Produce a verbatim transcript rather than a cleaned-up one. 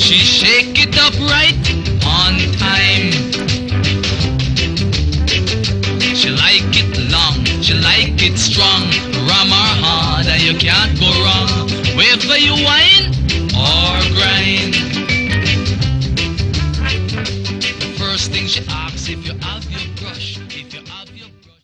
She shake it up right on time. She like it long, she like it strong. Ram her hard and you can't go wrong.